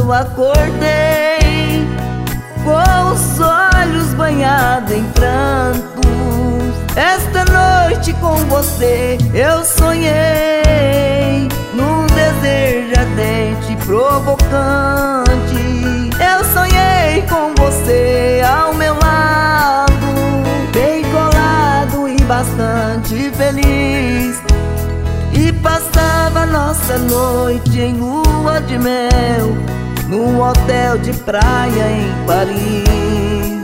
quando acordei, com os olhos banhados em prantos. Esta noite com você eu sonhei, num desejo ardente e provocante. Eu sonhei com você ao meu lado, bem colado e bastante feliz. E passava nossa noite em lua de mel, num hotel de praia em Paris.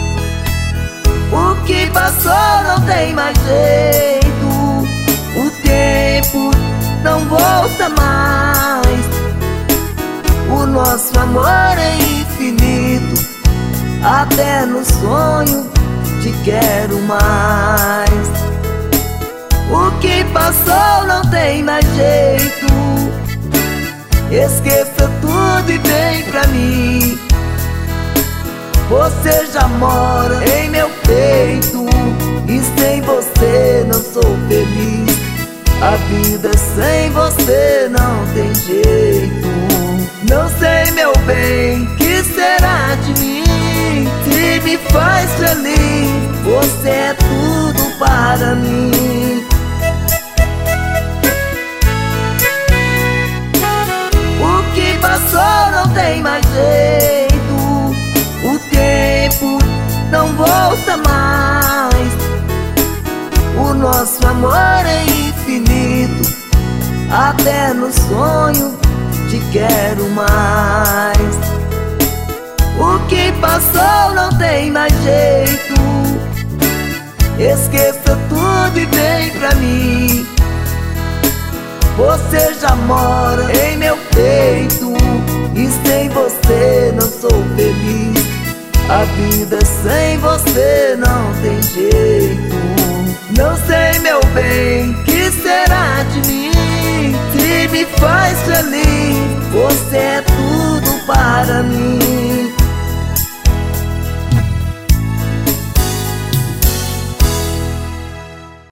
O que passou não tem mais jeito, o tempo não volta mais. O nosso amor é infinito, até no sonho te quero mais. O que passou não tem mais jeito, esqueça tudo e vem pra mim. Você já mora em meu peito, e sem você não sou feliz. A vida sem você não tem jeito. Não sei, meu bem, que será de mim? Se me faz feliz, você é tudo para mim. O que passou não tem mais jeito, o tempo não volta mais. O nosso amor é infinito, até no sonho te quero mais. O que passou não tem mais jeito, esqueça tudo e vem pra mim. Você já mora em meu peito, e sem você não sou feliz. A vida sem você não tem jeito. Não sei, meu bem, que será de mim? Se me faz feliz, você é tudo para mim.